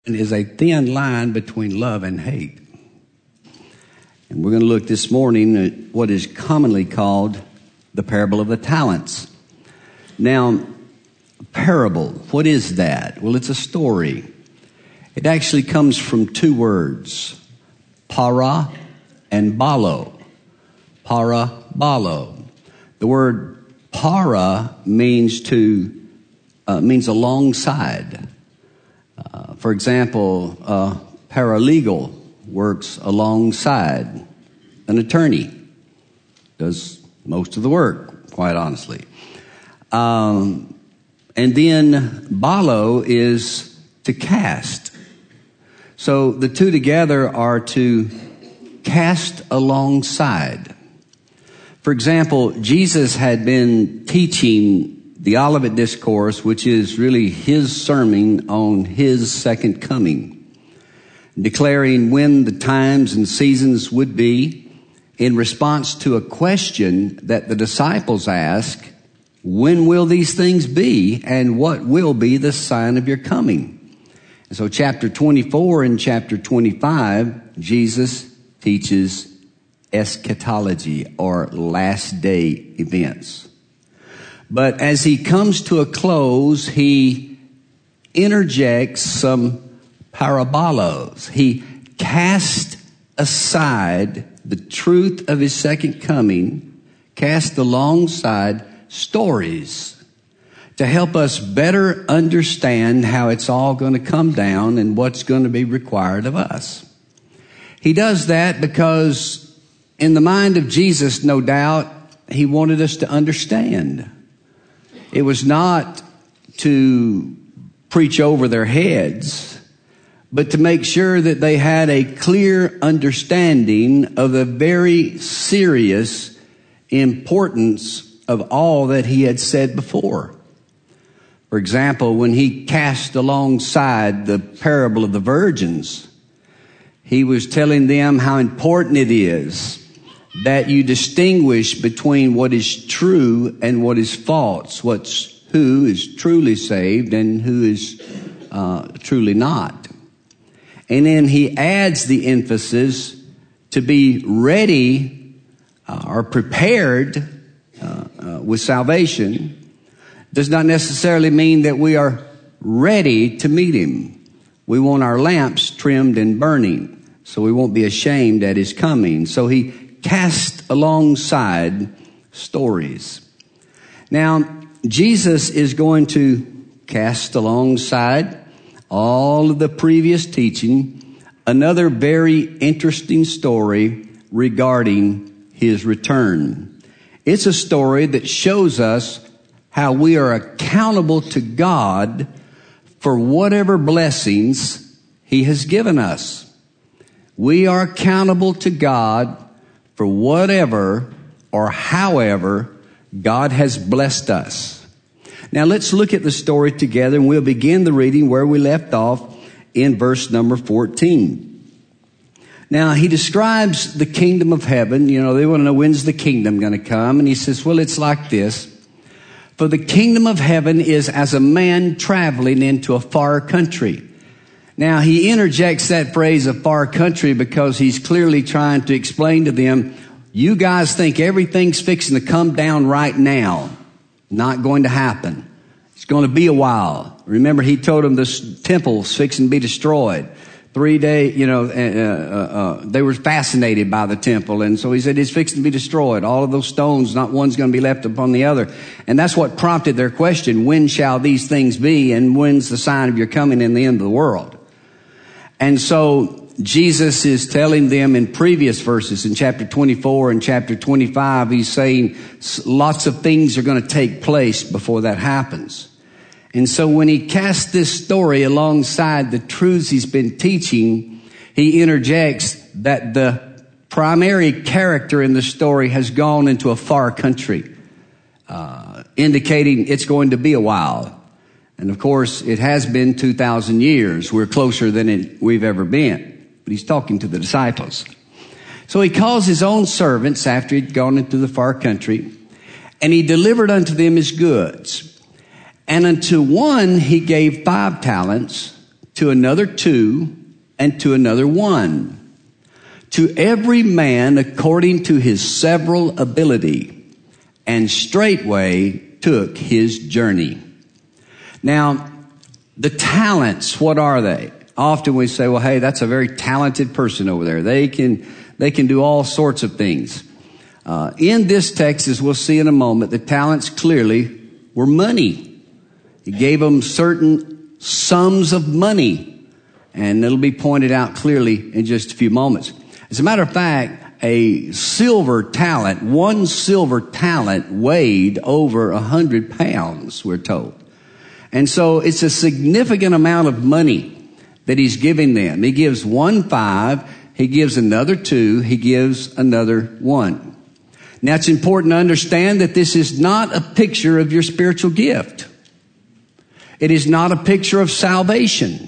Is a thin line between love and hate. And we're going to look this morning at what is commonly called the parable of the talents. Now, parable, what is that? Well, it's a story. It actually comes from two words, para and balo. Para, balo. The word para means alongside. For example, a paralegal works alongside an attorney, does most of the work, quite honestly. And then balo is to cast. So the two together are to cast alongside. For example, Jesus had been teaching the Olivet Discourse, which is really his sermon on his second coming, declaring when the times and seasons would be in response to a question that the disciples asked, when will these things be and what will be the sign of your coming? And so chapter 24 and chapter 25, Jesus teaches eschatology or last day events. But as he comes to a close, he interjects some parabolos. He casts aside the truth of his second coming, cast alongside stories to help us better understand how it's all going to come down and what's going to be required of us. He does that because in the mind of Jesus, no doubt, he wanted us to understand. It was not to preach over their heads, but to make sure that they had a clear understanding of the very serious importance of all that he had said before. For example, when he cast alongside the parable of the virgins, he was telling them how important it is that you distinguish between what is true and what is false, who is truly saved and who is truly not. And then he adds the emphasis to be ready or prepared with salvation does not necessarily mean that we are ready to meet him. We want our lamps trimmed and burning, so we won't be ashamed at his coming. So he cast alongside stories. Now, Jesus is going to cast alongside all of the previous teaching another very interesting story regarding his return. It's a story that shows us how we are accountable to God for whatever blessings he has given us. We are accountable to God for whatever or however God has blessed us. Now let's look at the story together, and we'll begin the reading where we left off in verse number 14. Now he describes the kingdom of heaven. You know, they want to know, when's the kingdom going to come? And he says, well, it's like this. For the kingdom of heaven is as a man traveling into a far country. Now, he interjects that phrase, a far country, because he's clearly trying to explain to them, you guys think everything's fixing to come down right now. Not going to happen. It's going to be a while. Remember, he told them this temple's fixing to be destroyed. 3 days, they were fascinated by the temple. And so he said, it's fixing to be destroyed. All of those stones, not one's going to be left upon the other. And that's what prompted their question, when shall these things be? And when's the sign of your coming in the end of the world? And so Jesus is telling them in previous verses, in chapter 24 and chapter 25, he's saying lots of things are going to take place before that happens. And so when he casts this story alongside the truths he's been teaching, he interjects that the primary character in the story has gone into a far country, indicating it's going to be a while. And of course, it has been 2,000 years. We're closer than we've ever been. But he's talking to the disciples. So he calls his own servants after he'd gone into the far country, and he delivered unto them his goods. And unto one he gave 5 talents, to another 2, and to another 1. To every man according to his several ability, and straightway took his journey. Now, the talents, what are they? Often we say, well, hey, that's a very talented person over there. They can do all sorts of things. In this text, as we'll see in a moment, the talents clearly were money. He gave them certain sums of money, and it'll be pointed out clearly in just a few moments. As a matter of fact, one silver talent weighed over 100 pounds, we're told. And so it's a significant amount of money that he's giving them. He gives 1 5, he gives another 2, he gives another 1. Now it's important to understand that this is not a picture of your spiritual gift. It is not a picture of salvation.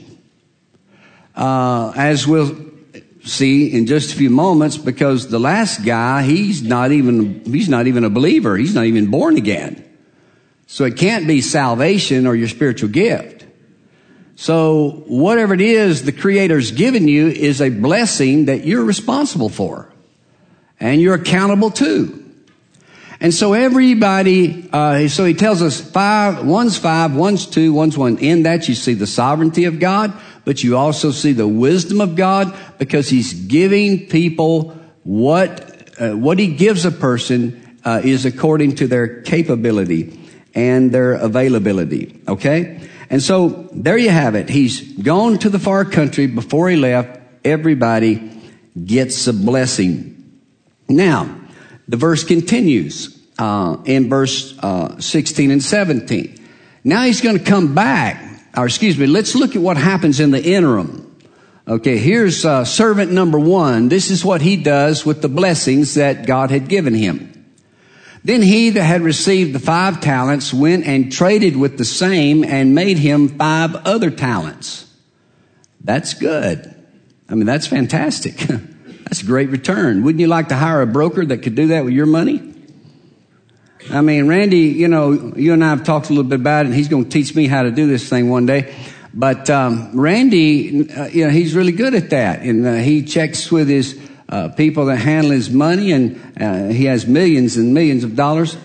As we'll see in just a few moments, because the last guy, he's not even a believer. He's not even born again. So it can't be salvation or your spiritual gift. So whatever it is the Creator's given you is a blessing that you're responsible for and you're accountable to. And so everybody, so he tells us 5, one's 5, one's 2, one's 1. In that you see the sovereignty of God, but you also see the wisdom of God, because he's giving people what he gives a person is according to their capability and their availability. Okay? And so there you have it. He's gone to the far country. Before he left, everybody gets a blessing. Now, the verse continues in verse 16 and 17. Now he's going to come back. Let's look at what happens in the interim. Okay, here's servant number 1. This is what he does with the blessings that God had given him. Then he that had received the 5 talents went and traded with the same and made him 5 other talents. That's good. I mean, that's fantastic. That's a great return. Wouldn't you like to hire a broker that could do that with your money? I mean, Randy, you and I have talked a little bit about it, and he's going to teach me how to do this thing one day. But Randy, he's really good at that. And he checks with his people that handle his money, and he has millions and millions of dollars.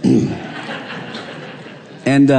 And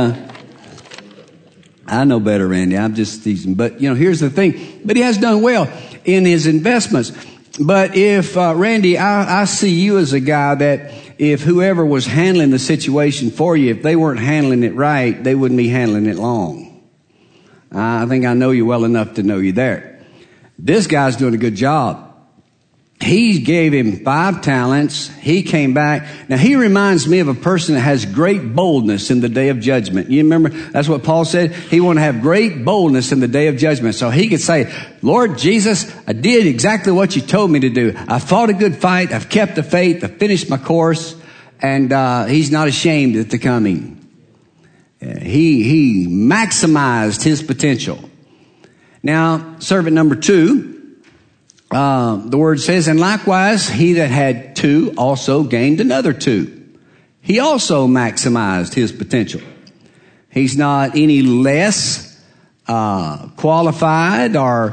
I know better, Randy. I'm just teasing. But, here's the thing. But he has done well in his investments. But if, Randy, I see you as a guy that if whoever was handling the situation for you, if they weren't handling it right, they wouldn't be handling it long. I think I know you well enough to know you there. This guy's doing a good job. He gave him 5 talents. He came back. Now, he reminds me of a person that has great boldness in the day of judgment. You remember, that's what Paul said. He wanted to have great boldness in the day of judgment. So he could say, Lord Jesus, I did exactly what you told me to do. I fought a good fight. I've kept the faith. I finished my course. And he's not ashamed at the coming. He maximized his potential. Now, servant number 2. The word says, and likewise, he that had 2 also gained another 2. He also maximized his potential. He's not any less qualified or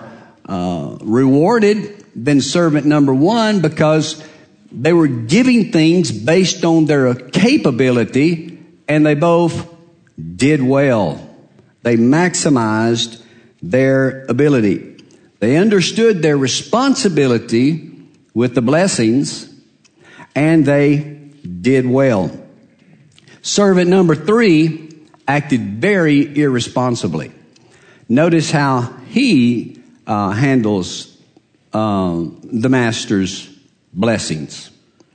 rewarded than servant number 1, because they were giving things based on their capability, and they both did well. They maximized their ability. They understood their responsibility with the blessings, and they did well. Servant number 3 acted very irresponsibly. Notice how he handles the master's blessings.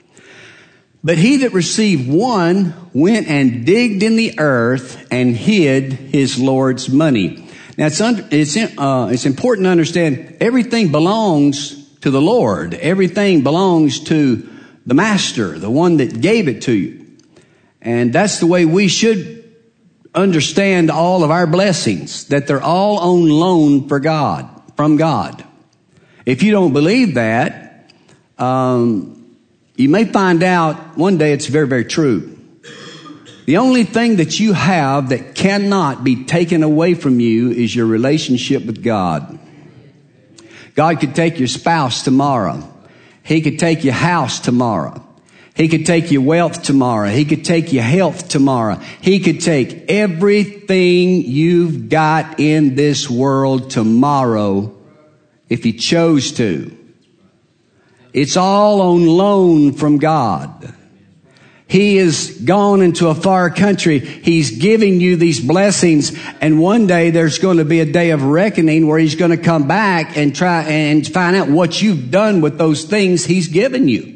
But he that received 1 went and digged in the earth and hid his Lord's money. Now, it's important to understand everything belongs to the Lord. Everything belongs to the master, the one that gave it to you. And that's the way we should understand all of our blessings, that they're all on loan from God. If you don't believe that, you may find out one day it's very, very true. The only thing that you have that cannot be taken away from you is your relationship with God. God could take your spouse tomorrow. He could take your house tomorrow. He could take your wealth tomorrow. He could take your health tomorrow. He could take everything you've got in this world tomorrow if He chose to. It's all on loan from God. He has gone into a far country. He's giving you these blessings. And one day there's going to be a day of reckoning where He's going to come back and try and find out what you've done with those things He's given you.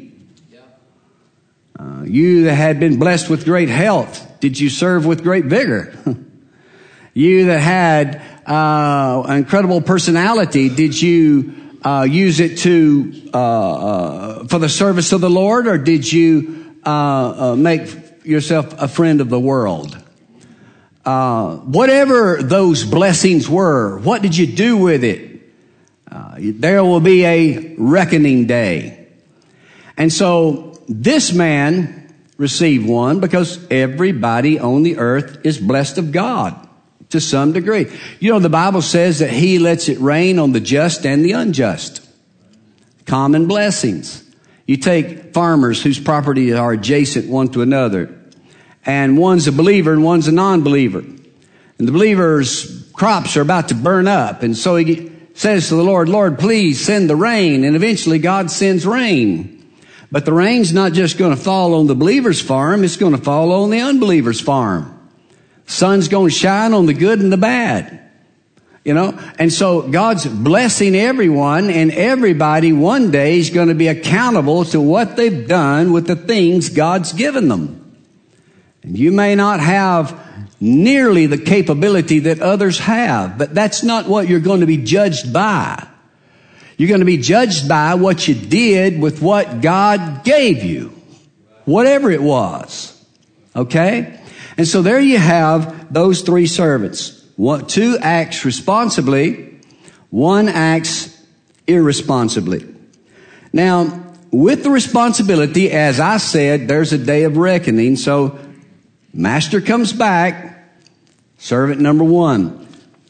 You that had been blessed with great health, did you serve with great vigor? You that had an incredible personality, did you use it for the service of the Lord, or did you make yourself a friend of the world? Whatever those blessings were, what did you do with it? There will be a reckoning day. And so this man received one because everybody on the earth is blessed of God to some degree. You know, the Bible says that He lets it rain on the just and the unjust. Common blessings. You take farmers whose property are adjacent one to another, and one's a believer and one's a non-believer. And the believer's crops are about to burn up, and so he says to the Lord, Lord, please send the rain. And eventually God sends rain. But the rain's not just going to fall on the believer's farm, it's going to fall on the unbeliever's farm. The sun's going to shine on the good and the bad. You know, and so God's blessing everyone, and everybody one day is going to be accountable to what they've done with the things God's given them. And you may not have nearly the capability that others have, but that's not what you're going to be judged by. You're going to be judged by what you did with what God gave you, whatever it was. Okay? And so there you have those three servants. Two acts responsibly, one acts irresponsibly. Now, with the responsibility, as I said, there's a day of reckoning. So, master comes back, servant number one.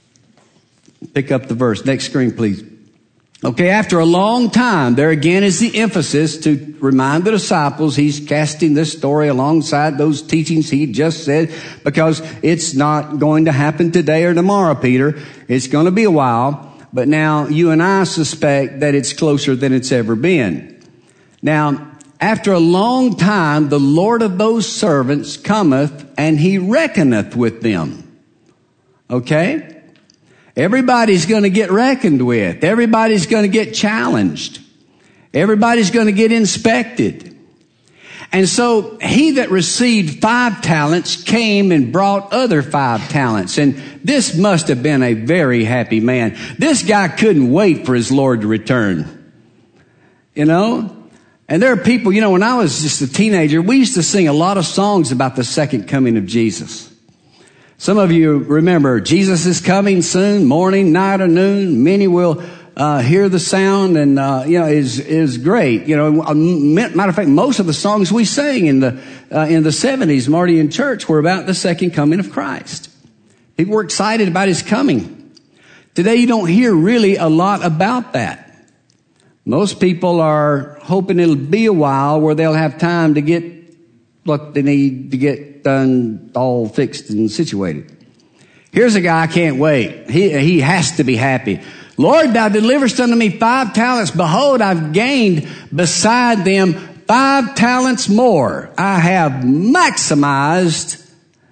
Pick up the verse. Next screen, please. Okay, after a long time, there again is the emphasis to remind the disciples. He's casting this story alongside those teachings he just said, because it's not going to happen today or tomorrow, Peter. It's going to be a while. But now you and I suspect that it's closer than it's ever been. Now, after a long time, the Lord of those servants cometh, and He reckoneth with them. Okay? Everybody's going to get reckoned with. Everybody's going to get challenged. Everybody's going to get inspected. And so he that received 5 talents came and brought other 5 talents. And this must have been a very happy man. This guy couldn't wait for his Lord to return. You know? And there are people, you know, when I was just a teenager, we used to sing a lot of songs about the second coming of Jesus. Some of you remember, Jesus is coming soon, morning, night, or noon. Many will hear the sound, and is great. You know, matter of fact, most of the songs we sang in the 70s, Marty, in church, were about the second coming of Christ. People were excited about His coming. Today, you don't hear really a lot about that. Most people are hoping it'll be a while where they'll have time to get what they need to get done, all fixed and situated. Here's a guy I can't wait. He has to be happy. Lord, thou deliverest unto me 5 talents. Behold, I've gained beside them 5 talents more. I have maximized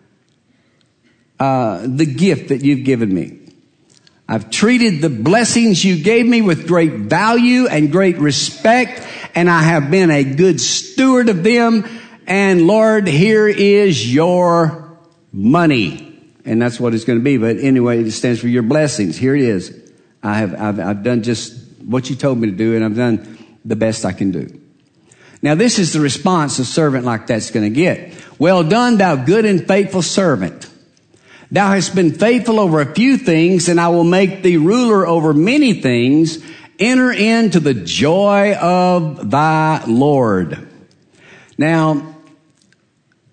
the gift that you've given me. I've treated the blessings you gave me with great value and great respect, and I have been a good steward of them. And Lord, here is your money. And that's what it's going to be. But anyway, it stands for your blessings. Here it is. I've done just what you told me to do, and I've done the best I can do. Now, this is the response a servant like that's going to get. Well done, thou good and faithful servant. Thou hast been faithful over a few things, and I will make thee ruler over many things. Enter into the joy of thy Lord. Now,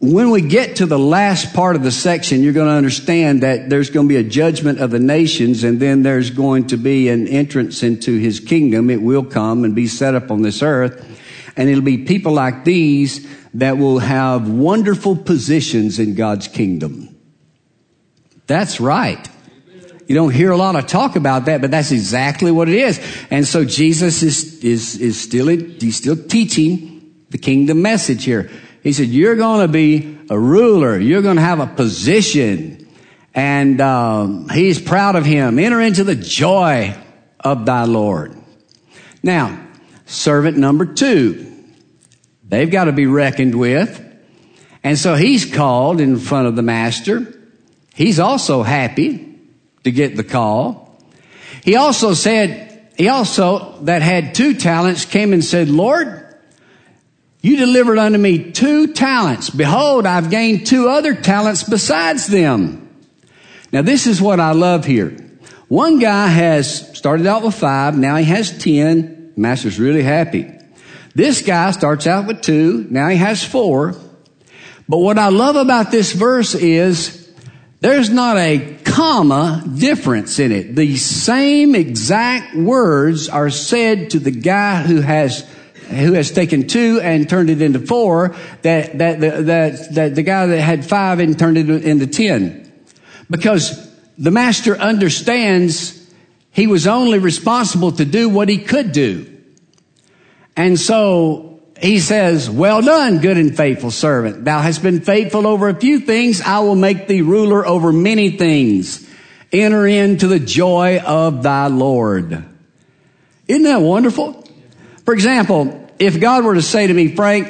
when we get to the last part of the section, you're going to understand that there's going to be a judgment of the nations, and then there's going to be an entrance into his kingdom. It will come and be set up on this earth. And it'll be people like these that will have wonderful positions in God's kingdom. That's right. You don't hear a lot of talk about that, but that's exactly what it is. And so Jesus is still teaching the kingdom message here. He said, you're going to be a ruler. You're going to have a position. And he's proud of him. Enter into the joy of thy Lord. Now, servant number 2. They've got to be reckoned with. And so he's called in front of the master. He's also happy to get the call. He also that had 2 talents came and said, Lord, you delivered unto me 2 talents. Behold, I've gained 2 other talents besides them. Now, this is what I love here. One guy has started out with 5. Now he has 10. Master's really happy. This guy starts out with 2. Now he has 4. But what I love about this verse is there's not a comma difference in it. The same exact words are said to the guy who has taken 2 and turned it into 4, that the guy that had 5 and turned it into 10. Because the master understands he was only responsible to do what he could do. And so he says, well done, good and faithful servant. Thou hast been faithful over a few things. I will make thee ruler over many things. Enter into the joy of thy Lord. Isn't that wonderful? For example, if God were to say to me, Frank,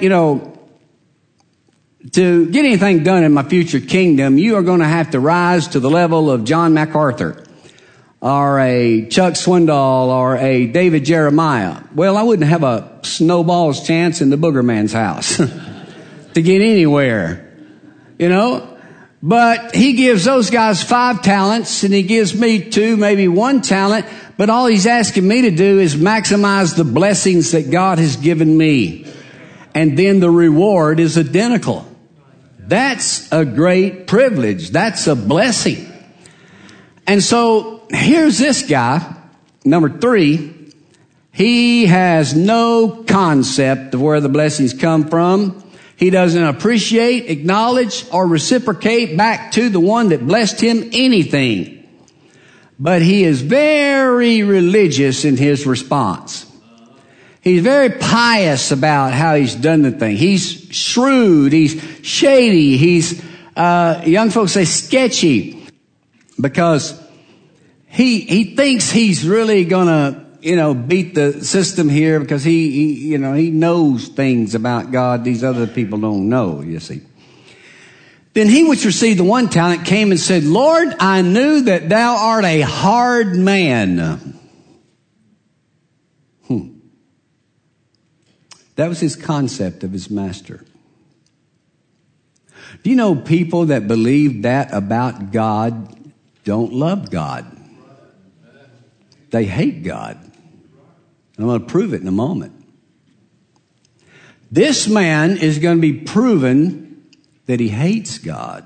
to get anything done in my future kingdom, you are going to have to rise to the level of John MacArthur or a Chuck Swindoll or a David Jeremiah. Well, I wouldn't have a snowball's chance in the booger man's house to get anywhere, But he gives those guys 5 talents and he gives me 2, maybe 1 talent. But all he's asking me to do is maximize the blessings that God has given me. And then the reward is identical. That's a great privilege. That's a blessing. And so here's this guy, number 3. He has no concept of where the blessings come from. He doesn't appreciate, acknowledge, or reciprocate back to the one that blessed him anything. But he is very religious in his response. He's very pious about how he's done the thing. He's shrewd. He's shady. He's, young folks say sketchy, because he thinks he's really gonna, beat the system here, because he knows things about God these other people don't know, you see. Then he which received the 1 talent came and said, Lord, I knew that thou art a hard man. That was his concept of his master. Do you know people that believe that about God don't love God? They hate God. And I'm going to prove it in a moment. This man is going to be proven that he hates God.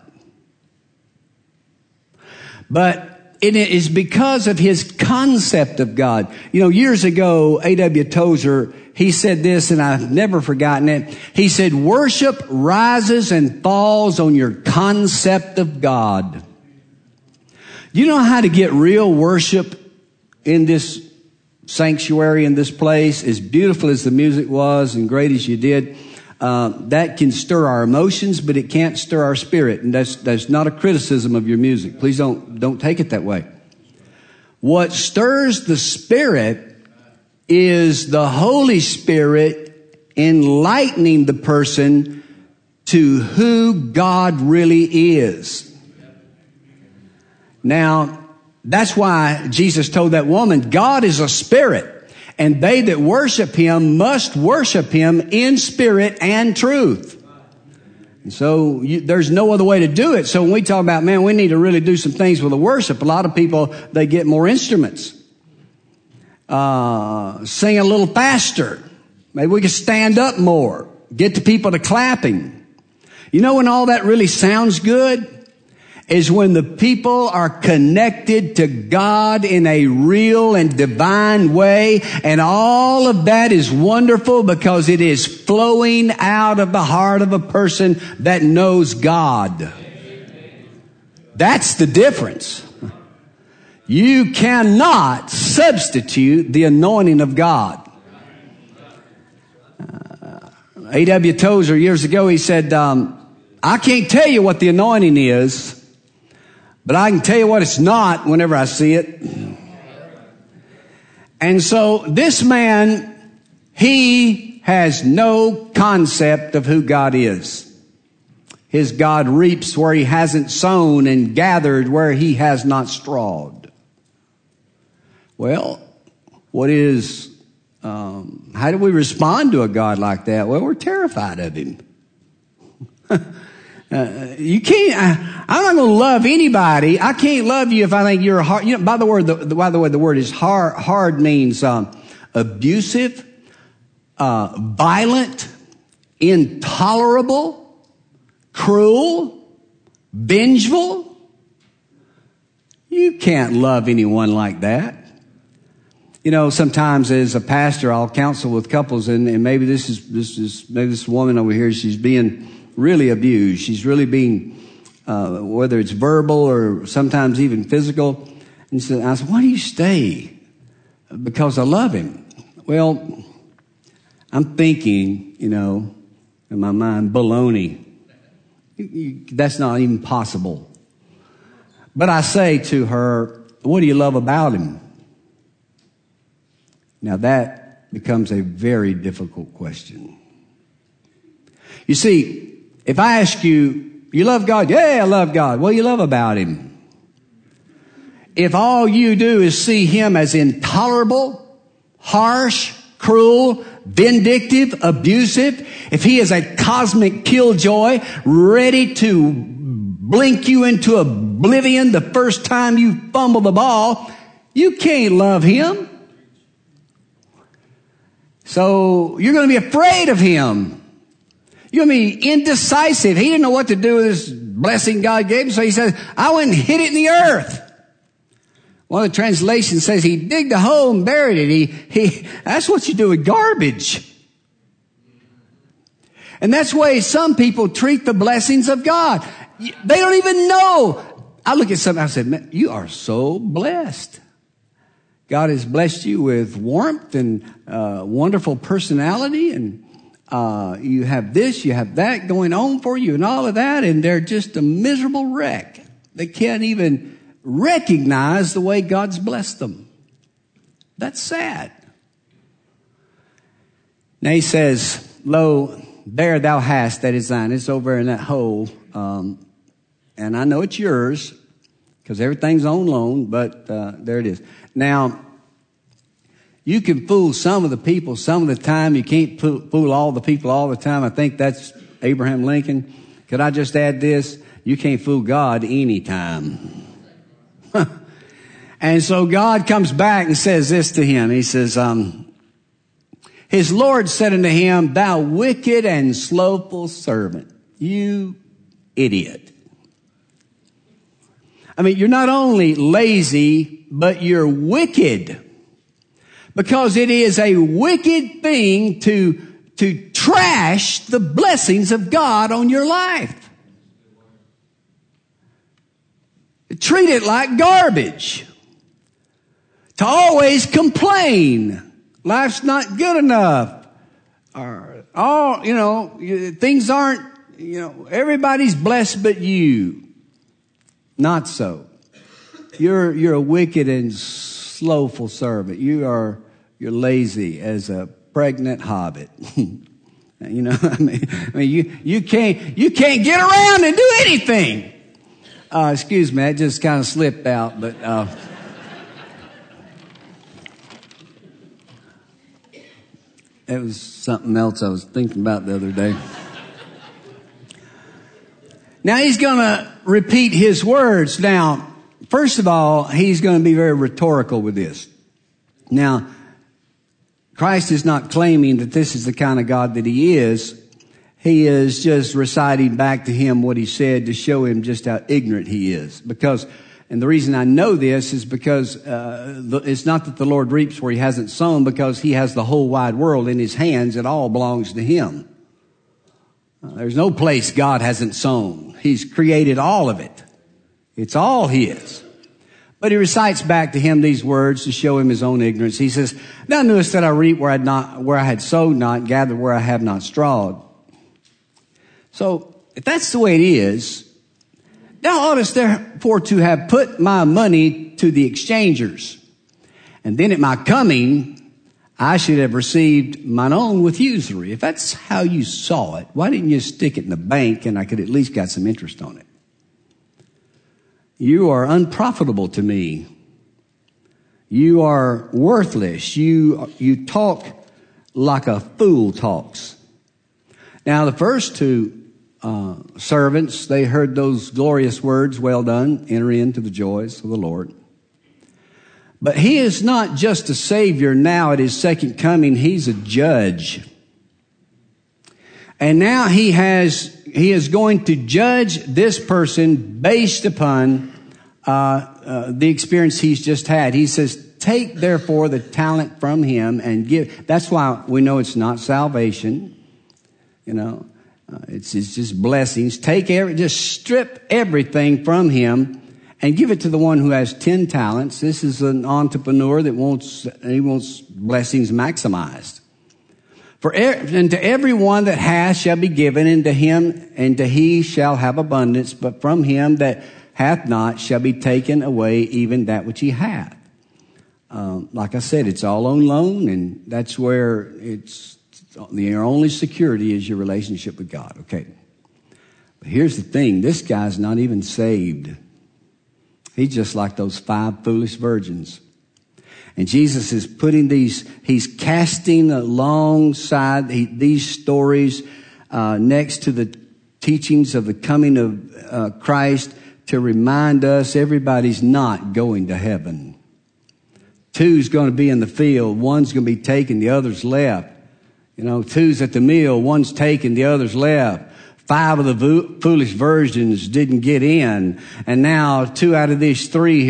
But it is because of his concept of God. Years ago, A.W. Tozer, he said this, and I've never forgotten it. He said, worship rises and falls on your concept of God. You know how to get real worship in this sanctuary, in this place? As beautiful as the music was and great as you did, that can stir our emotions, but it can't stir our spirit. And that's not a criticism of your music. Please don't take it that way. What stirs the spirit is the Holy Spirit enlightening the person to who God really is. Now, that's why Jesus told that woman, God is a spirit, and they that worship him must worship him in spirit and truth. And so there's no other way to do it. So when we talk about, man, we need to really do some things with the worship, a lot of people, they get more instruments. Sing a little faster. Maybe we can stand up more. Get the people to clapping. You know when all that really sounds good? Is when the people are connected to God in a real and divine way. And all of that is wonderful because it is flowing out of the heart of a person that knows God. That's the difference. You cannot substitute the anointing of God. A.W. Tozer years ago, he said, I can't tell you what the anointing is, but I can tell you what it's not whenever I see it. And so this man, he has no concept of who God is. His God reaps where he hasn't sown and gathered where he has not strawed. Well, how do we respond to a God like that? Well, we're terrified of him. You can't. I'm not going to love anybody. I can't love you if I think you're hard. You know, by the way, the word is hard. Hard means abusive, violent, intolerable, cruel, vengeful. You can't love anyone like that. You know, sometimes as a pastor, I'll counsel with couples, and maybe this woman over here, she's being really abused. She's really being, whether it's verbal or sometimes even physical. And so I said, why do you stay? Because I love him. Well, I'm thinking, in my mind, baloney. That's not even possible. But I say to her, what do you love about him? Now that becomes a very difficult question. You see, if I ask you, you love God? Yeah, I love God. What do you love about him? If all you do is see him as intolerable, harsh, cruel, vindictive, abusive, if he is a cosmic killjoy, ready to blink you into oblivion the first time you fumble the ball, you can't love him. So you're going to be afraid of him. You're going to be indecisive. He didn't know what to do with this blessing God gave him, so he says, I went and hid it in the earth. One of the translations says he digged a hole and buried it. That's what you do with garbage. And that's the way some people treat the blessings of God. They don't even know. I look at something, I said, man, you are so blessed. God has blessed you with warmth and wonderful personality, and you have this, you have that going on for you and all of that, and they're just a miserable wreck. They can't even recognize the way God's blessed them. That's sad. Now he says, lo, there thou hast, that is thine. It's over in that hole. And I know it's yours because everything's on loan, but there it is. Now, you can fool some of the people some of the time. You can't fool all the people all the time. I think that's Abraham Lincoln. Could I just add this? You can't fool God anytime. And so God comes back and says this to him. He says, his Lord said unto him, thou wicked and slothful servant, you idiot. I mean, you're not only lazy, but you're wicked. Because it is a wicked thing to trash the blessings of God on your life. Treat it like garbage. To always complain. Life's not good enough. Or, things aren't, everybody's blessed but you. Not so. You're a wicked and slothful servant. You're lazy as a pregnant hobbit. You can't get around and do anything. Excuse me, that just kind of slipped out, but it was something else I was thinking about the other day. Now he's going to repeat his words. Now, first of all, he's going to be very rhetorical with this. Now, Christ is not claiming that this is the kind of God that he is. he is just reciting back to him what he said to show him just how ignorant he is. And the reason I know this is because it's not that the Lord reaps where he hasn't sown, because he has the whole wide world in his hands. It all belongs to him. There's no place God hasn't sown. He's created all of it. It's all his. But he recites back to him these words to show him his own ignorance. He says, "Thou knewest that I reap where I had sowed not, gathered where I have not strawed." So, if that's the way it is, thou oughtest therefore to have put my money to the exchangers, and then at my coming I should have received mine own with usury. If that's how you saw it, why didn't you stick it in the bank and I could at least got some interest on it? You are unprofitable to me. You are worthless. You talk like a fool talks. Now, the first two servants, they heard those glorious words, "Well done, enter into the joys of the Lord." But he is not just a Savior now at his second coming. He's a judge. And now he is going to judge this person based upon the experience he's just had. He says, "Take therefore the talent from him and give." That's why we know it's not salvation. It's just blessings. Just strip everything from him and give it to the one who has 10 talents. This is an entrepreneur that wants blessings maximized. And to every one that hath shall be given, and to him and to he shall have abundance. But from him that hath not shall be taken away even that which he hath. Like I said, it's all on loan, and that's where your only security is your relationship with God. Okay. But here's the thing. This guy's not even saved. He's just like those 5 foolish virgins. And Jesus is he's casting alongside these stories next to the teachings of the coming of Christ to remind us everybody's not going to heaven. 2's going to be in the field. 1's going to be taken, the other's left. 2's at the meal, 1's taken, the other's left. 5 of the foolish virgins didn't get in. And now 1 out of these 3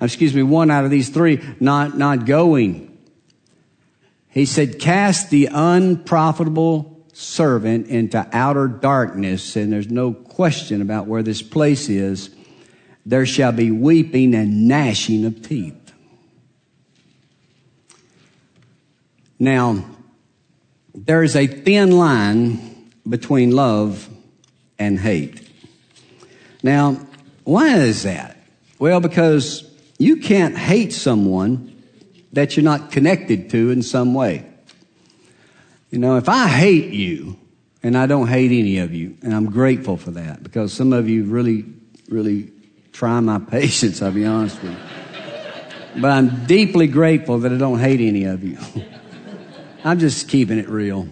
not going. He said, "Cast the unprofitable servant into outer darkness." And there's no question about where this place is. "There shall be weeping and gnashing of teeth." Now, there is a thin line between love and hate. Now, why is that? Well, because you can't hate someone that you're not connected to in some way. If I hate you, and I don't hate any of you, and I'm grateful for that, because some of you really, really try my patience, I'll be honest with you. But I'm deeply grateful that I don't hate any of you. I'm just keeping it real.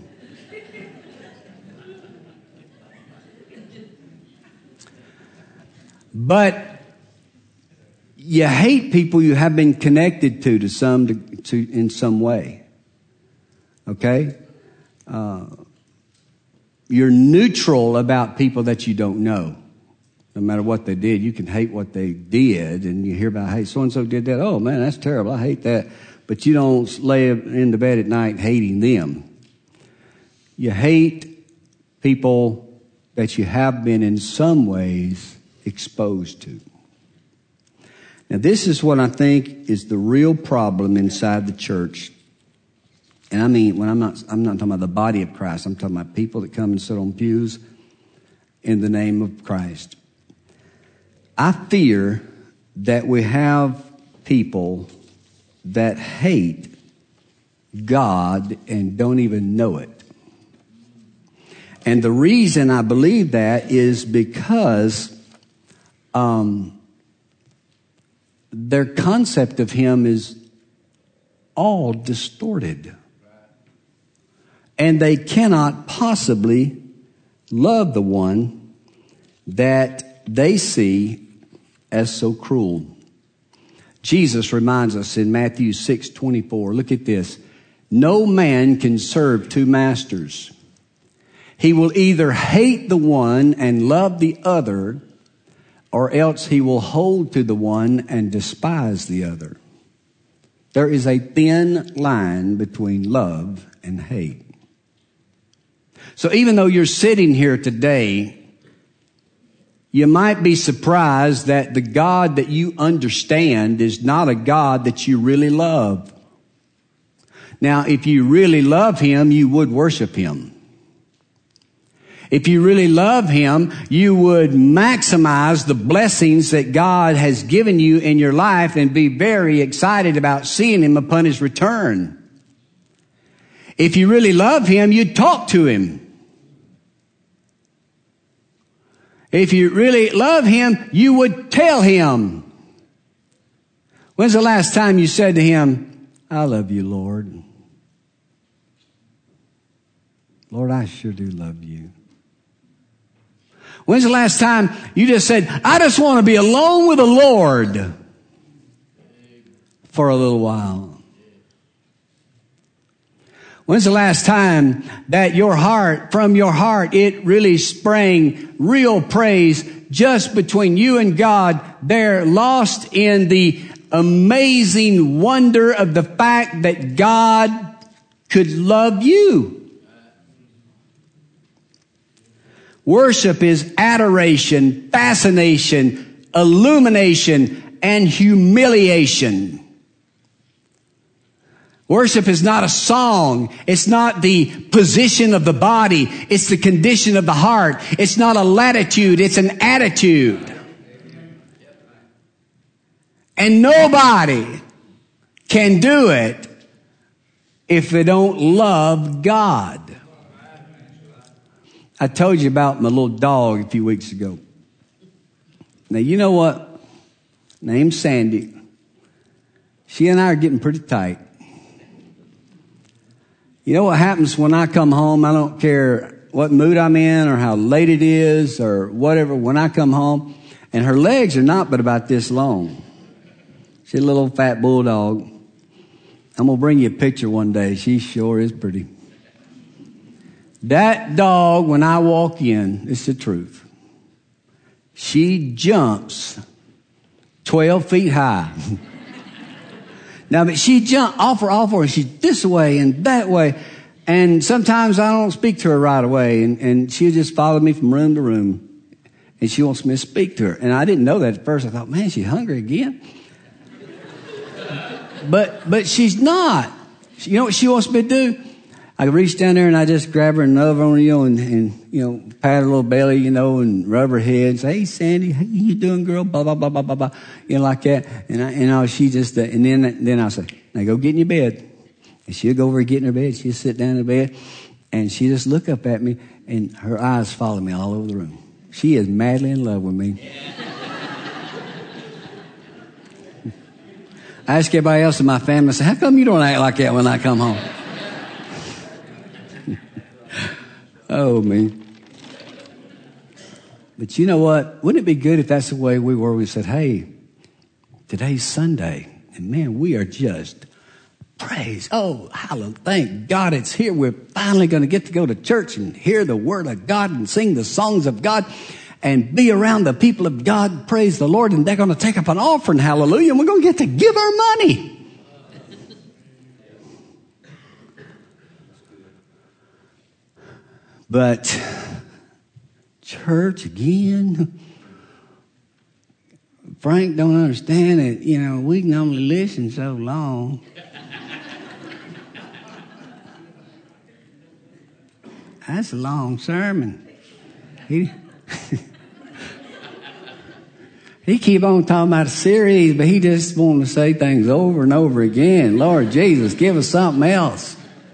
But you hate people you have been connected to in some way. Okay? You're neutral about people that you don't know. No matter what they did, you can hate what they did, and you hear about, "Hey, so-and-so did that. Oh, man, that's terrible. I hate that." But you don't lay in the bed at night hating them. You hate people that you have been in some ways exposed to. Now, this is what I think is the real problem inside the church. And I mean, I'm not talking about the body of Christ. I'm talking about people that come and sit on pews in the name of Christ. I fear that we have people that hate God and don't even know it. And the reason I believe that is because their concept of Him is all distorted. And they cannot possibly love the one that they see as so cruel. Jesus reminds us in Matthew 6:24. Look at this. No man can serve two masters. He will either hate the one and love the other, or else he will hold to the one and despise the other. There is a thin line between love and hate. So even though you're sitting here today, you might be surprised that the God that you understand is not a God that you really love. Now, if you really love him, you would worship him. If you really love him, you would maximize the blessings that God has given you in your life and be very excited about seeing him upon his return. If you really love him, you'd talk to him. If you really love him, you would tell him. When's the last time you said to him, I love you, Lord? Lord, I sure do love you. When's the last time you just said, I just want to be alone with the Lord for a little while? When's the last time that from your heart, it really sprang real praise just between you and God there, lost in the amazing wonder of the fact that God could love you? Worship is adoration, fascination, illumination, and humiliation. Worship is not a song. It's not the position of the body. It's the condition of the heart. It's not a latitude. It's an attitude. And nobody can do it if they don't love God. I told you about my little dog a few weeks ago. Now, you know what? Name's Sandy. She and I are getting pretty tight. You know what happens when I come home? I don't care what mood I'm in or how late it is or whatever. When I come home, and her legs are not but about this long. She's a little fat bulldog. I'm going to bring you a picture one day. She sure is pretty. That dog, when I walk in, it's the truth. She jumps 12 feet high. Now, but she jumped off her, and she's this way and that way. And sometimes I don't speak to her right away, and she'll just follow me from room to room. And she wants me to speak to her. And I didn't know that at first. I thought, man, she's hungry again. But she's not. You know what she wants me to do? I reach down there and I just grab her and over on her, and pat her little belly, and rub her head and say, hey, Sandy, how you doing, girl? Blah, blah, blah, blah, blah, blah. Like that. And she just, and then I'll say, now go get in your bed. And she'll go over and get in her bed. She'll sit down in the bed and she just look up at me and her eyes follow me all over the room. She is madly in love with me. I ask everybody else in my family, I say, how come you don't act like that when I come home? Oh, me. But you know what? Wouldn't it be good if that's the way we were? We said, hey, today's Sunday. And man, we are just praise. Oh, hallelujah. Thank God it's here. We're finally going to get to go to church and hear the word of God and sing the songs of God and be around the people of God. Praise the Lord. And they're going to take up an offering. Hallelujah. And we're going to get to give our money. But church again, Frank don't understand it. We can only listen so long. That's a long sermon. He keep on talking about a series, but he just wanting to say things over and over again. Lord Jesus, give us something else.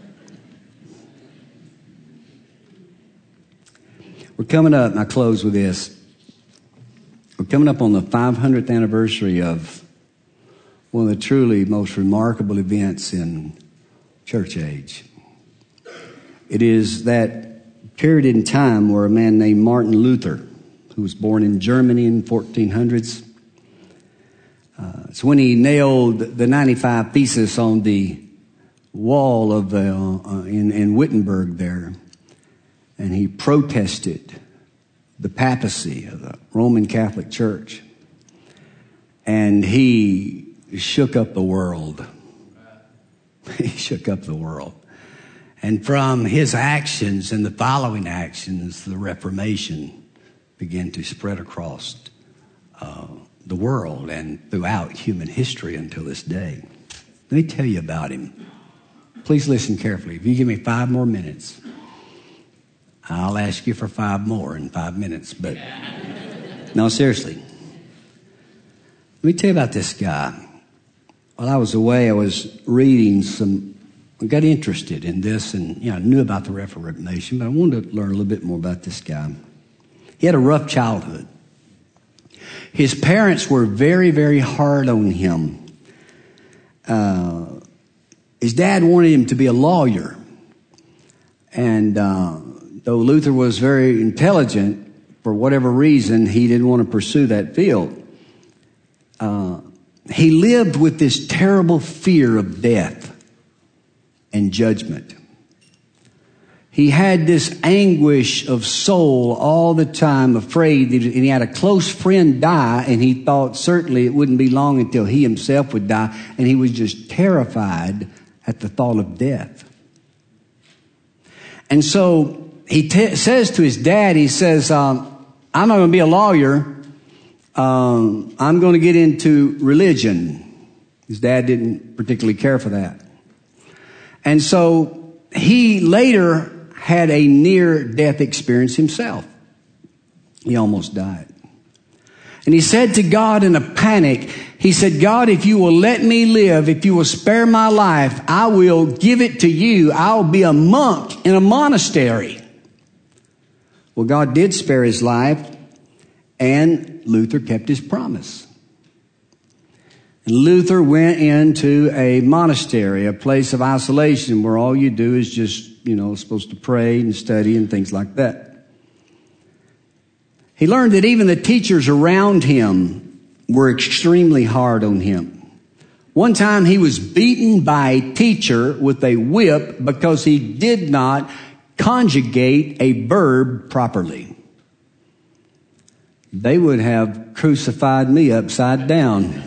We're coming up, and I close with this. We're coming up on the 500th anniversary of one of the truly most remarkable events in church age. It is that period in time where a man named Martin Luther, who was born in Germany in 1400s, it's when he nailed the 95 Theses on the wall of in Wittenberg there. and he protested the papacy of the Roman Catholic Church. And he shook up the world. He shook up the world. And from his actions and the following actions, the Reformation began to spread across the world and throughout human history until this day. Let me tell you about him. Please listen carefully. If you give me 5 more minutes, I'll ask you for 5 more in 5 minutes. But no, seriously. Let me tell you about this guy. While I was away, I was reading I got interested in this, and I knew about the Reformation, but I wanted to learn a little bit more about this guy. He had a rough childhood. His parents were very, very hard on him. His dad wanted him to be a lawyer. And though Luther was very intelligent, for whatever reason, he didn't want to pursue that field. He lived with this terrible fear of death and judgment. He had this anguish of soul all the time, afraid that, and he had a close friend die, and he thought certainly it wouldn't be long until he himself would die, and he was just terrified at the thought of death. And so he says to his dad, he says, I'm not going to be a lawyer. I'm going to get into religion. His dad didn't particularly care for that. And so he later had a near-death experience himself. He almost died. And he said to God in a panic, he said, God, if you will let me live, if you will spare my life, I will give it to you. I'll be a monk in a monastery. Well, God did spare his life, and Luther kept his promise. And Luther went into a monastery, a place of isolation where all you do is just, supposed to pray and study and things like that. He learned that even the teachers around him were extremely hard on him. One time he was beaten by a teacher with a whip because he did not conjugate a verb properly. They would have crucified me upside down.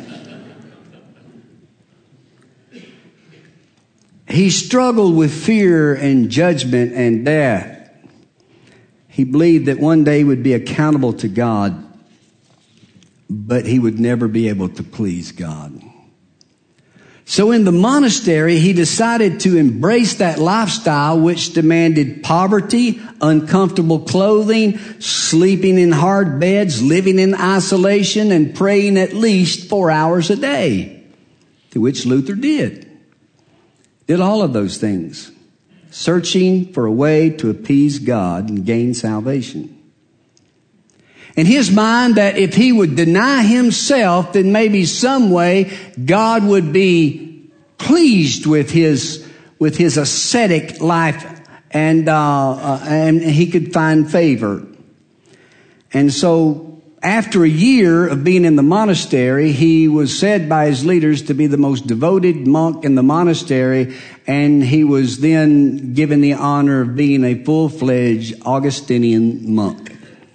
He struggled with fear and judgment and death. He believed that one day he would be accountable to God, but he would never be able to please God. So in the monastery, he decided to embrace that lifestyle which demanded poverty, uncomfortable clothing, sleeping in hard beds, living in isolation, and praying at least 4 hours a day, to which Luther did all of those things, searching for a way to appease God and gain salvation. In his mind, that if he would deny himself, then maybe some way God would be pleased with his ascetic life, and he could find favor. And so after a year of being in the monastery, he was said by his leaders to be the most devoted monk in the monastery, and he was then given the honor of being a full-fledged Augustinian monk.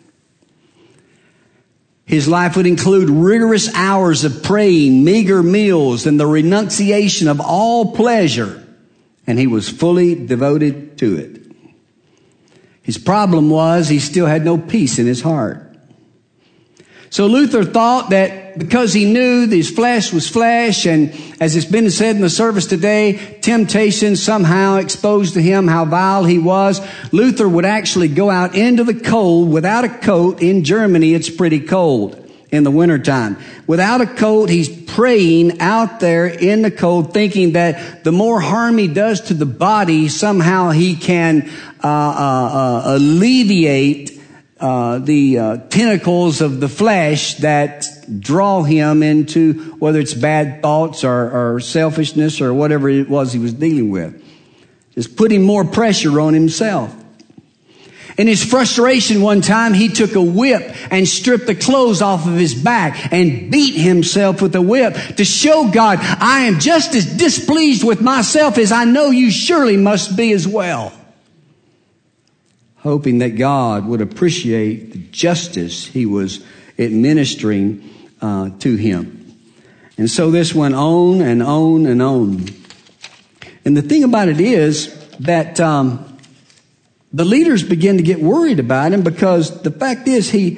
His life would include rigorous hours of praying, meager meals, and the renunciation of all pleasure, and he was fully devoted to it. His problem was he still had no peace in his heart. So Luther thought that because he knew that his flesh was flesh, and as it's been said in the service today, temptation somehow exposed to him how vile he was, Luther would actually go out into the cold without a coat. In Germany, it's pretty cold in the wintertime. Without a coat, he's praying out there in the cold, thinking that the more harm he does to the body, somehow he can alleviate the tentacles of the flesh that draw him into, whether it's bad thoughts or selfishness or whatever it was he was dealing with. Just putting more pressure on himself. In his frustration one time, he took a whip and stripped the clothes off of his back and beat himself with the whip to show God, I am just as displeased with myself as I know you surely must be as well. hoping that God would appreciate the justice he was administering to him. And so this went on and on and on. And the thing about it is that the leaders began to get worried about him, because the fact is he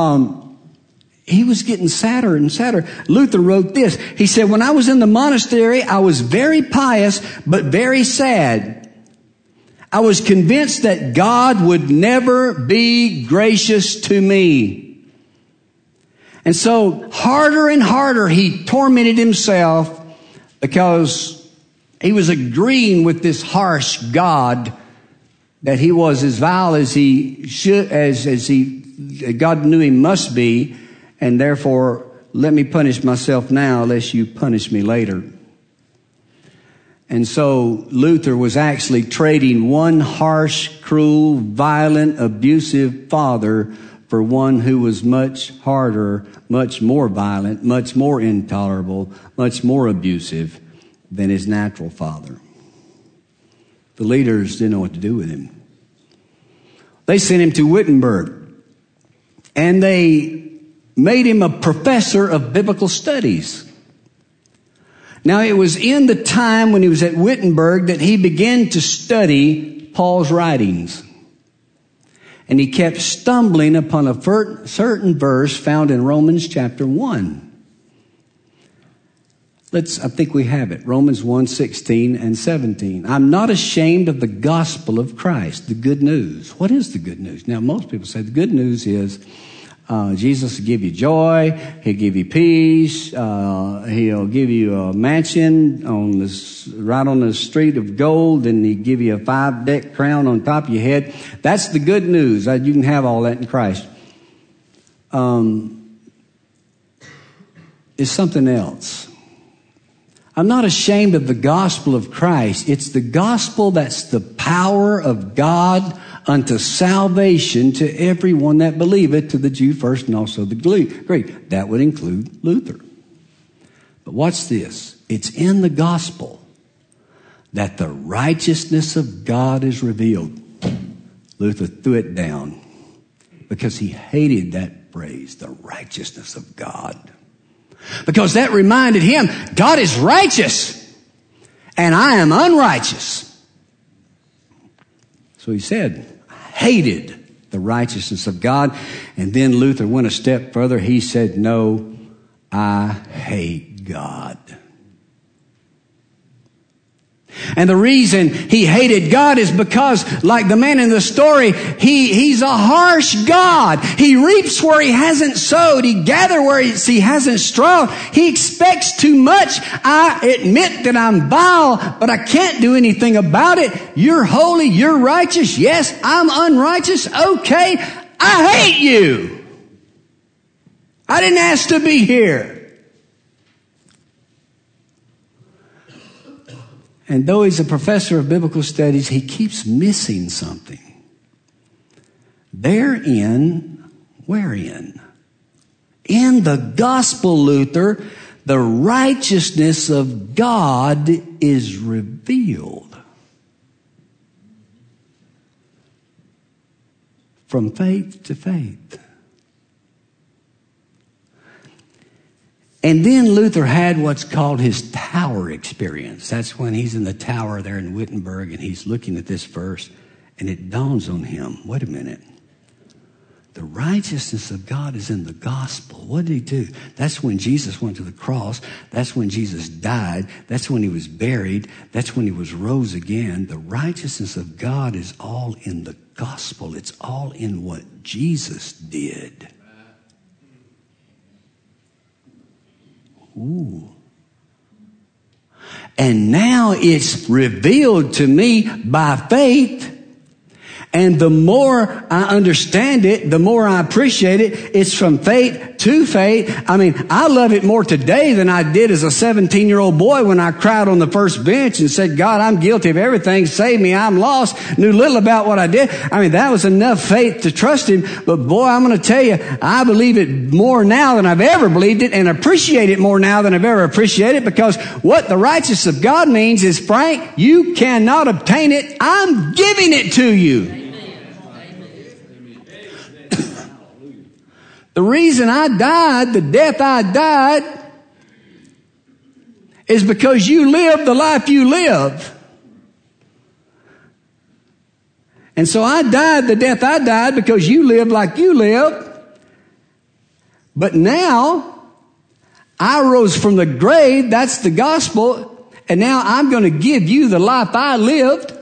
was getting sadder and sadder. Luther wrote this. He said, when I was in the monastery, I was very pious, but very sad. I was convinced that God would never be gracious to me. And so harder and harder he tormented himself, because he was agreeing with this harsh God that he was as vile as he should, as God knew he must be, and therefore let me punish myself now, lest you punish me later. And so Luther was actually trading one harsh, cruel, violent, abusive father for one who was much harder, much more violent, much more intolerable, much more abusive than his natural father. The leaders didn't know what to do with him. They sent him to Wittenberg, and they made him a professor of biblical studies. Now, it was in the time when he was at Wittenberg that he began to study Paul's writings. And he kept stumbling upon a certain verse found in Romans chapter 1. I think we have it. Romans 1:16 and 17. I'm not ashamed of the gospel of Christ, the good news. What is the good news? Now, most people say the good news is Jesus will give you joy. He'll give you peace. He'll give you a mansion right on the street of gold, and he'll give you a 5-deck crown on top of your head. That's the good news. You can have all that in Christ. It's something else. I'm not ashamed of the gospel of Christ. It's the gospel that's the power of God unto salvation to everyone that believeth, to the Jew first and also the Greek. That would include Luther. But watch this. It's in the gospel that the righteousness of God is revealed. Luther threw it down because he hated that phrase, the righteousness of God. Because that reminded him, God is righteous and I am unrighteous. So he said, I hated the righteousness of God. And then Luther went a step further. He said, no, I hate God. And the reason he hated God is because, like the man in the story, he's a harsh God. He reaps where he hasn't sowed. He gathers where he hasn't strawed. He expects too much. I admit that I'm vile, but I can't do anything about it. You're holy. You're righteous. Yes, I'm unrighteous. Okay, I hate you. I didn't ask to be here. And though he's a professor of biblical studies, he keeps missing something. Wherein? In the gospel, Luther, the righteousness of God is revealed. From faith to faith. And then Luther had what's called his tower experience. That's when he's in the tower there in Wittenberg and he's looking at this verse and it dawns on him, wait a minute. The righteousness of God is in the gospel. What did he do? That's when Jesus went to the cross. That's when Jesus died. That's when he was buried. That's when he was rose again. The righteousness of God is all in the gospel. It's all in what Jesus did. Ooh. And now it's revealed to me by faith. And the more I understand it, the more I appreciate it. It's from faith to faith. I mean, I love it more today than I did as a 17-year-old boy when I cried on the first bench and said, God, I'm guilty of everything. Save me. I'm lost. Knew little about what I did. I mean, that was enough faith to trust him. But boy, I'm going to tell you, I believe it more now than I've ever believed it and appreciate it more now than I've ever appreciated it, because what the righteousness of God means is, Frank, you cannot obtain it. I'm giving it to you. The reason I died, the death I died, is because you lived the life you live. And so I died the death I died because you lived like you lived. But now I rose from the grave. That's the gospel. And now I'm going to give you the life I lived.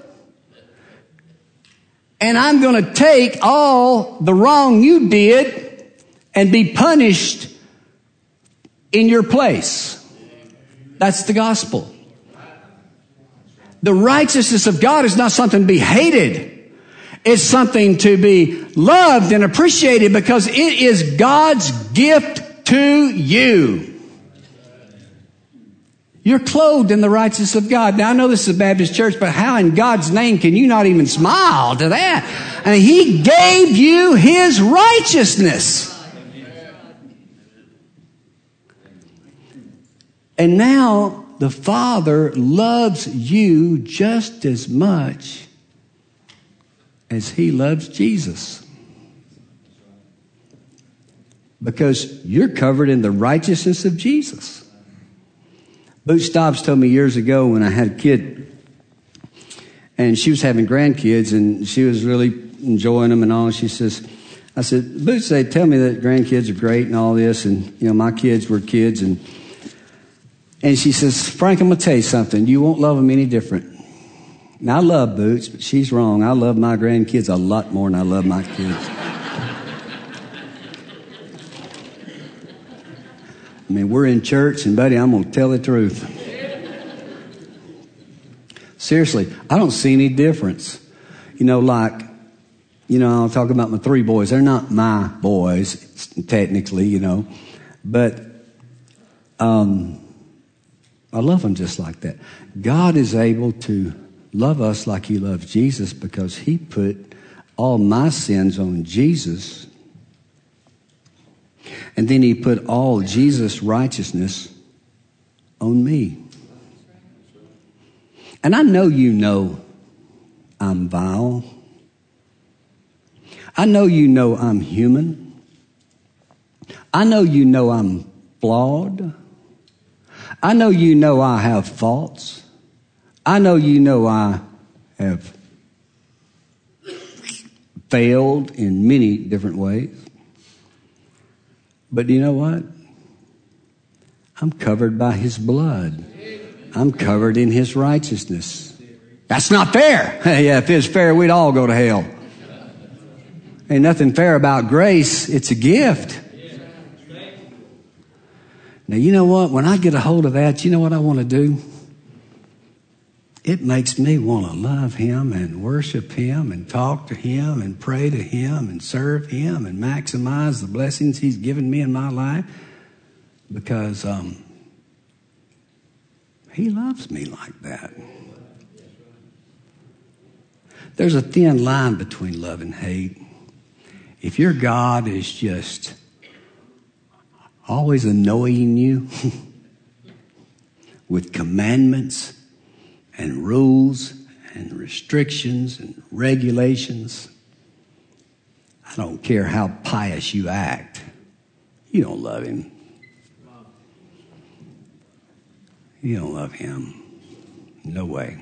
And I'm going to take all the wrong you did and be punished in your place. That's the gospel. The righteousness of God is not something to be hated. It's something to be loved and appreciated because it is God's gift to you. You're clothed in the righteousness of God. Now, I know this is a Baptist church, but how in God's name can you not even smile to that? I mean, He gave you His righteousness. And now the Father loves you just as much as He loves Jesus. Because you're covered in the righteousness of Jesus. Boots Stobbs told me years ago when I had a kid, and she was having grandkids, and she was really enjoying them and all. She says, I said, Boots, they tell me that grandkids are great and all this, and, my kids were kids, and she says, Frank, I'm going to tell you something. You won't love them any different. Now, I love Boots, but she's wrong. I love my grandkids a lot more than I love my kids. I mean, we're in church, and, buddy, I'm going to tell the truth. Seriously, I don't see any difference. I'll talk about my 3 boys. They're not my boys, technically, but I love them just like that. God is able to love us like He loves Jesus because He put all my sins on Jesus. And then He put all Jesus' righteousness on me. And I know I'm vile. I know I'm human. I know I'm flawed. I know I have faults. I know I have failed in many different ways. But you know what? I'm covered by His blood. I'm covered in His righteousness. That's not fair. Yeah, if it was fair, we'd all go to hell. Ain't nothing fair about grace. It's a gift. Now, you know what? When I get a hold of that, you know what I want to do? It makes me want to love Him and worship Him and talk to Him and pray to Him and serve Him and maximize the blessings He's given me in my life because He loves me like that. There's a thin line between love and hate. If your God is just always annoying you with commandments and rules and restrictions and regulations, I don't care how pious you act, you don't love Him. You don't love Him. No way.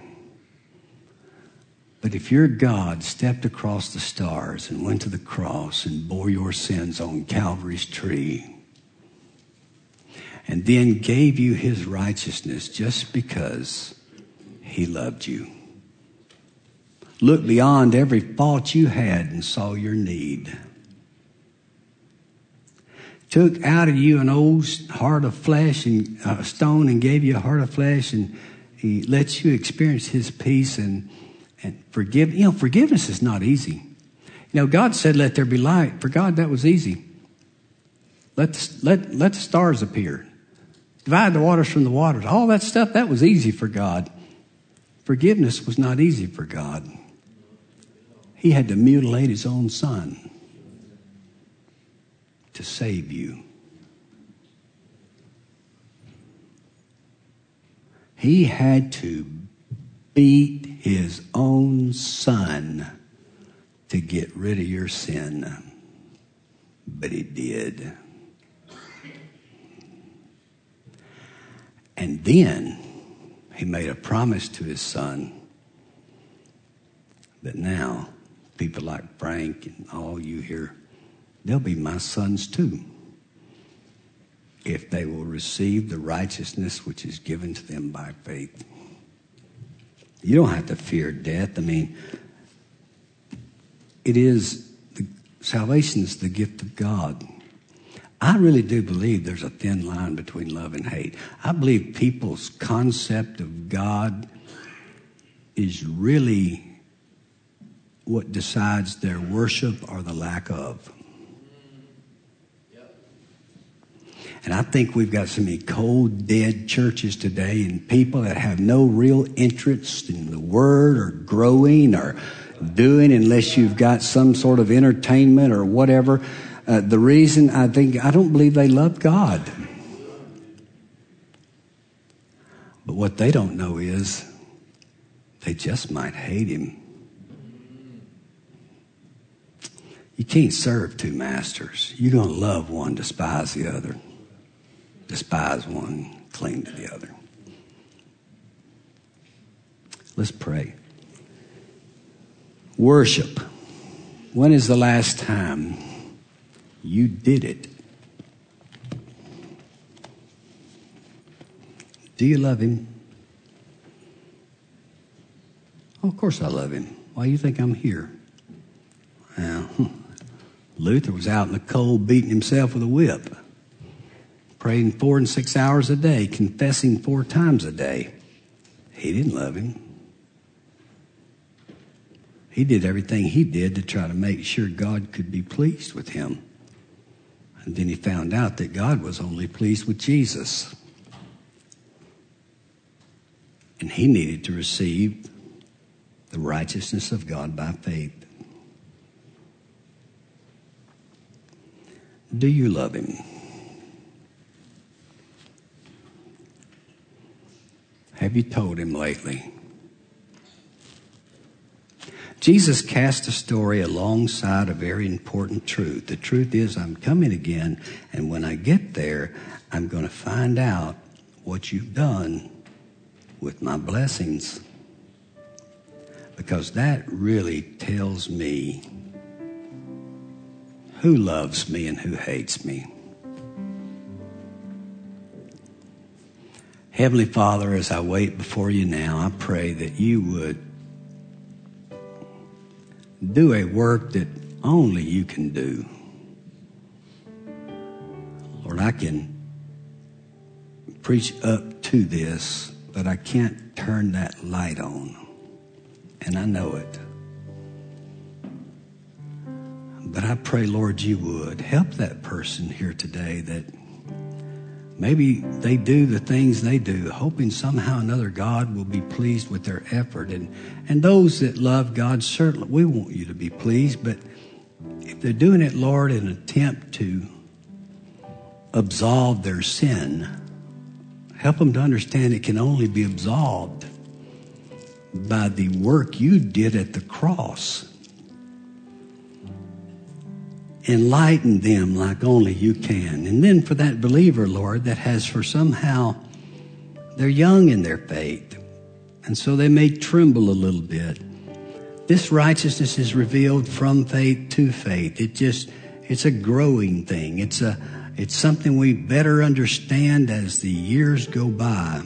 But if your God stepped across the stars and went to the cross and bore your sins on Calvary's tree and then gave you His righteousness just because He loved you, looked beyond every fault you had and saw your need, took out of you an old heart of flesh and stone and gave you a heart of flesh, and He lets you experience His peace and forgive. Forgiveness is not easy. God said, "Let there be light." For God, that was easy. Let the stars appear. Divide the waters from the waters. All that stuff, that was easy for God. Forgiveness was not easy for God. He had to mutilate His own Son to save you. He had to beat His own Son to get rid of your sin. but he did. And then he made a promise to his son that now people like Frank and all you here, they'll be my sons too, if they will receive the righteousness which is given to them by faith. You don't have to fear death. I mean, salvation is the gift of God. I really do believe there's a thin line between love and hate. I believe people's concept of God is really what decides their worship or the lack of. And I think we've got so many cold, dead churches today and people that have no real interest in the Word or growing or doing unless you've got some sort of entertainment or whatever. The reason I don't believe they love God. But what they don't know is they just might hate him. You can't serve two masters. You're going to love one, despise the other. Despise one, cling to the other. Let's pray. Worship. When is the last time you did it? Do you love him? Oh, of course I love him. Why do you think I'm here? Well, Luther was out in the cold beating himself with a whip, praying 4 and 6 hours a day, confessing 4 times a day. He didn't love him. He did everything he did to try to make sure God could be pleased with him. And then he found out that God was only pleased with Jesus. And he needed to receive the righteousness of God by faith. Do you love him? Have you told him lately? Jesus cast a story alongside a very important truth. The truth is, I'm coming again, and when I get there, I'm going to find out what you've done with my blessings. Because that really tells me who loves me and who hates me. Heavenly Father, as I wait before you now, I pray that you would do a work that only you can do. Lord, I can preach up to this, but I can't turn that light on. And I know it. But I pray, Lord, you would help that person here today that maybe they do the things they do, hoping somehow or another God will be pleased with their effort. And those that love God, certainly we want you to be pleased. But if they're doing it, Lord, in an attempt to absolve their sin, help them to understand it can only be absolved by the work you did at the cross. Enlighten them like only you can. And then for that believer, Lord, that has for somehow, they're young in their faith, and so they may tremble a little bit. This righteousness is revealed from faith to faith. It's a growing thing. It's something we better understand as the years go by.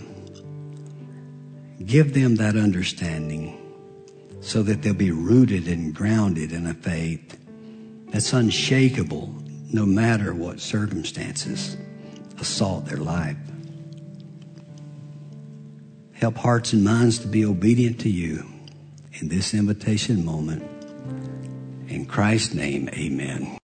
Give them that understanding so that they'll be rooted and grounded in a faith that's unshakable no matter what circumstances assault their life. Help hearts and minds to be obedient to you in this invitation moment. In Christ's name, amen.